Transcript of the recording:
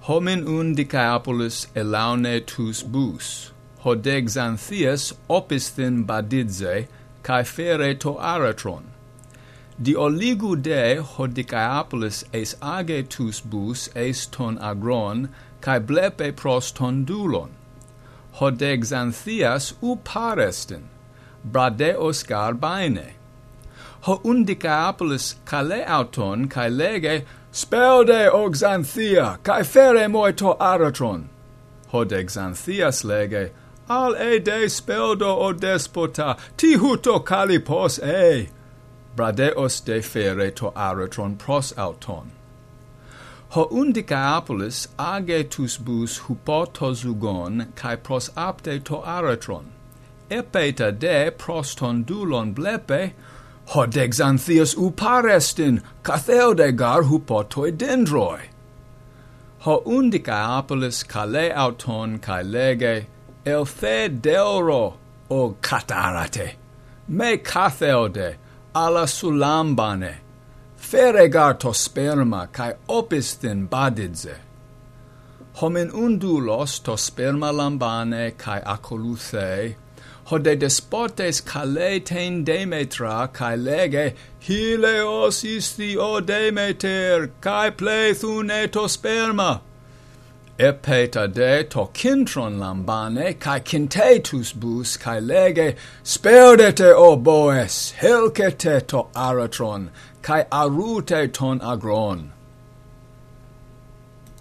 Homin un Dicaeopolis elaune tus bus, hodeg Xanthias opisthin badidze, cae fere to aratron. Di oligu de hodicaeopolis eis age tus bus eis ton agron, cae blepe pros ton dulon. Hodeg Xanthias u parestin, bradeos garbaine. Ho undicaeopolis cale auton, cae lege, spelde o Xanthia, cae fere moi to aratron. Hodeg Xanthias lege, al de speldo o despota, tihuto kalipos bradeos de fere to aratron pros auton. Ho undicaeopolis age tus bus hupotozugon, cae pros apte to aratron. Epeta de pros ton dulon blepe, hodeg Xanthias u parestin, catheodegar hupotoi dendroi. Ho undicaeopolis cale auton cae lege, elthe delro, o catarate, me catheode, ala sulambane, feregar to sperma, cae opistin badidze. Homin undulos to sperma lambane, cae acoluthe, hode despotes caletein Demetra, cae lege, hileos isti o Demeter, cae plethun eto sperma. Epeta de to kintron lambane, cae kintetus bus, cae lege, sperdete o boes, helkete to aratron, cae arute ton agron.